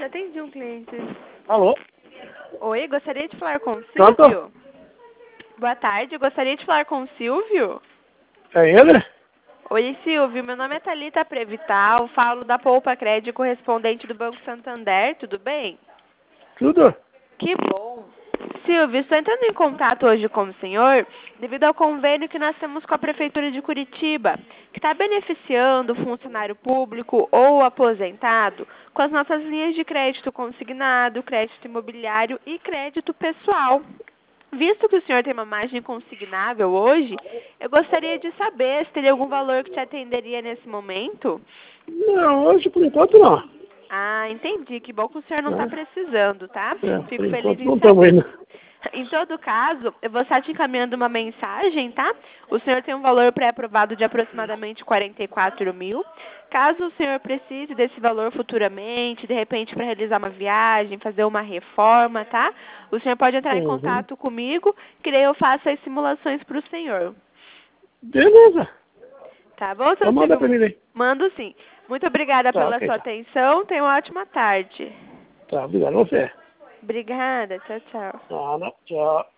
atendi um cliente. Alô? Oi, gostaria de falar com o Pronto? Silvio? Boa tarde, gostaria de falar com o Silvio? É ele? Oi, Silvio, meu nome é Thalita Prevital, falo da Poupa Crédito correspondente do Banco Santander, tudo bem? Tudo? Que bom. Silvio, estou entrando em contato hoje com o senhor devido ao convênio que nós temos com a Prefeitura de Curitiba, que está beneficiando o funcionário público ou aposentado com as nossas linhas de crédito consignado, crédito imobiliário e crédito pessoal. Visto que o senhor tem uma margem consignável hoje, eu gostaria de saber se teria algum valor que te atenderia nesse momento. Não, hoje por enquanto não. Ah, entendi. Que bom que o senhor não está precisando, tá? Por Fico feliz enquanto em não estamos saber. indo. Em todo caso, eu vou estar te encaminhando uma mensagem, tá? O senhor tem um valor pré-aprovado de aproximadamente 44 mil. Caso o senhor precise desse valor futuramente, de repente para realizar uma viagem, fazer uma reforma, tá? O senhor pode entrar em Uhum. contato comigo, que daí eu faço as simulações para o senhor. Beleza. Tá bom, seu Então manda pra Silvio? mim aí. Mando sim. Muito obrigada Tá, pela ok, sua tá. atenção. Tenha uma ótima tarde. Tá, obrigado a você. Obrigada. Tchau, tchau. Tá, não, tchau.